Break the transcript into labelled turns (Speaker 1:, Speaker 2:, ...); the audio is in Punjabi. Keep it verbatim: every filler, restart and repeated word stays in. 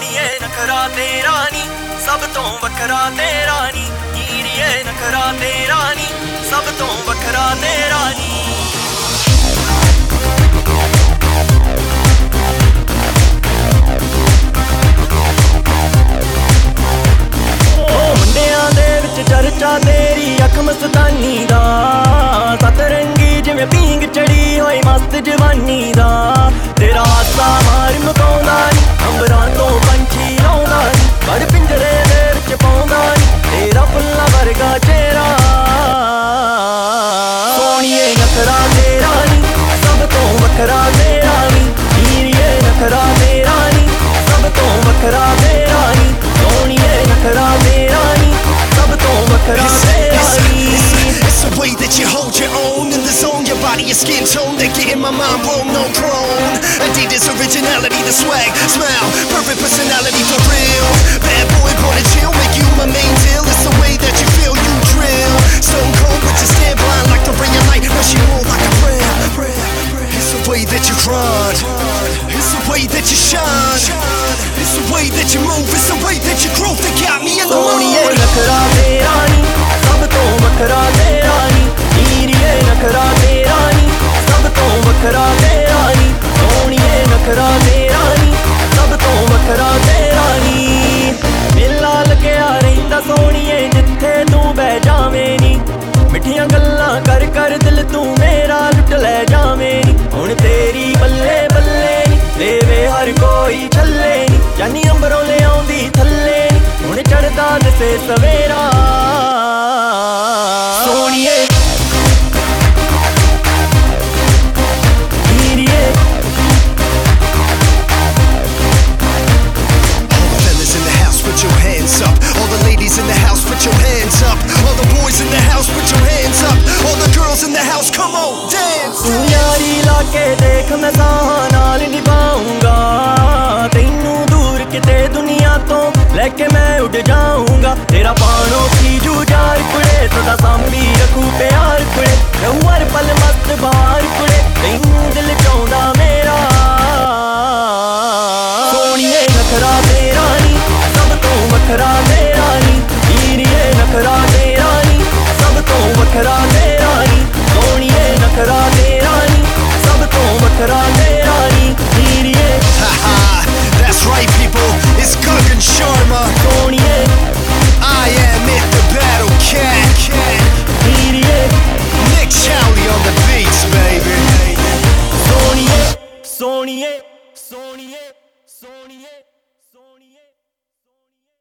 Speaker 1: ਸੋਹਣੀਏ ਨਖਰਾ ਤੇਰਾ ਨੀ ਸਭ ਤੋਂ ਵੱਖਰਾ ਤੇਰਾ ਨੀ ਹੀਰੀਏ ਨਖਰਾ ਤੇਰਾ ਨੀ ਸਭ ਤੋਂ ਵੱਖਰਾ ਤੇਰਾ ਨੀ ਚਰਚਾ ਤੇਰੀ ਅੱਖ ਮਸਤਾਨੀ ਦਾ ਸਤਰੰਗੀ ਜਿਵੇਂ ਪੀਂਗ ਚੜੀ ਹੋਈ ਮਸਤ ਜਵਾਨੀ ਦਾ ਤੇਰਾ ਹਾਸਾ ਮਾਰ ਮਕਾਉਂਦਾ ਨੀ ਅੰਬਰਾਂ ਤੋਂ ਪੰਛੀ ਆਉਂਦਾ ਨੀ ਬੜ ਪਿੰਜਰੇ ਦੇ ਵਿੱਚ ਪਾਉਂਦਾ ਨੀ ਤੇਰਾ ਫੁੱਲਾਂ ਵਰਗਾ ਚਿਹਰਾ ਸੋਹਣੀਏ ਨਖਰਾ ਤੇਰਾ ਨੀ ਸਭ ਤੋਂ ਵੱਖਰਾ ਤੇਰਾ ਨੀ ਹੀਰੀਏ ਨਖਰਾ ਤੇਰਾ ਨੀ ਸਭ ਤੋਂ ਵੱਖਰਾ ਤੇਰਾ ਨੀ ਸੋਹਣੀਏ ਨਖਰਾ ਤੇਰਾ ਨੀ
Speaker 2: It's, it's, it's the way that you hold your own in the zone. Your body, your skin tone, they getting my mind blown. No clone. Adidas originality, the swag, smile, perfect personality for real. Bad boy, born to chill, make you my main deal. It's the way that you feel, you drill. Stone cold with your stand blind like the ray of light. Now she more like a prayer, prayer, prayer. It's the way that you grind. It's the way that you shine. It's the way that you move. It's the way that you grow. They got me in the mood.
Speaker 1: ਨਖਰਾ ਤੇਰਾ ਨੀ ਸਭ ਤੋਂ ਵੱਖਰਾ ਤੇਰਾ ਨੀ ਹੀਰੀਏ ਨਖਰਾ ਤੇਰਾ ਨੀ ਸਭ ਤੋਂ ਵੱਖਰਾ ਤੇਰਾ ਨੀ ਸੋਹਣੀਏ ਨਖਰਾ ਤੇਰਾ ਨੀ ਸਭ ਤੋਂ ਵੱਖਰਾ ਤੇਰਾ ਨੀ ਮੇਲਾ ਲੱਗਿਆ ਰਹਿੰਦਾ ਸੋਹਣੀਏ ਜਿੱਥੇ ਤੂੰ ਬਹਿ ਜਾਵੇਂ ਨੀ ਮਿੱਠੀਆਂ ਗੱਲਾਂ ਕਰ ਕਰ ਦਿਲ ਤੂੰ ਮੇਰਾ ਲੁੱਟ ਲੈ ਜਾਵੇਂ ਨੀ ਹੁਣ ਤੇਰੀ ਬੱਲੇ ਬੱਲੇ ਨੀ ਦੇਵੇ ਹਰ ਕੋਈ ਛੱਲੇ ਨੀ ਜਾਨੀ ਅੰਬਰੋਂ ਲਿਆਉਂਦੀ ਥੱਲੇ ਨੀ ਹੁਣ ਚੜਦਾ ਦਿਸੇ ਸਵੇਰਾ ਸੋਹਣੀਏ ਹੀਰੀਏ
Speaker 2: All the fellas in the house, put your hands up. All the ladies in the house, put your hands up. All the boys in the house, put your hands up. All the girls in the house, come on, dance.
Speaker 1: ਤੂੰ ਯਾਰੀ ਲਾ ਕੇ ਦੇਖ ਮੈਂ ਸਾਹਾਂ ਨਾਲ ਨਿਭਾਉਂਗਾ ਤੈਨੂੰ ਦੂਰ ਕਿਤੇ ਦੁਨੀਆ ਤੋਂ ਲੈ ਕੇ ਮੈਂ ਉੱਡ ਜਾਊਂਗਾ ਤੇਰਾ ਪਾਣੋ ਕੀ ਜੂਝਾਰ ਕੁੜੇ ਸਦਾ ਸਾਂਭੀ ਰੱਖੂ ਪਿਆਰ ਕੁੜੇ ਰਹੂ ਹਰ ਪਲ ਮਸਤ ਬਾਹਰ ਕੁੜੇ ਤੈਨੂੰ ਦਿਲ ਚਾਹੁੰਦਾ ਮੇਰਾ ਸੋਹਣੀਏ ਨਖਰਾ ਤੇਰਾ ਨੀ ਸਭ ਤੋਂ ਵੱਖਰਾ ਤੇਰਾ ਨੀ ਹੀਰੀਏ ਨਖਰਾ ਤੇਰਾ ਨੀ ਸਭ ਤੋਂ ਵੱਖਰਾ ਤੇਰਾ ਨੀ ਸੋਹਣੀਏ ਨਖਰਾ ਤੇਰਾ ਨੀ ਸਭ ਤੋਂ ਵੱਖਰਾ ਤੇਰਾ ਨੀ ਹੀਰੀਏ
Speaker 2: That's right, people, it's Gagan Sharma. I am it, the battle cat. Nick Chowley on the beats, baby.
Speaker 1: Soniye, Soniye, Soniye, Soniye.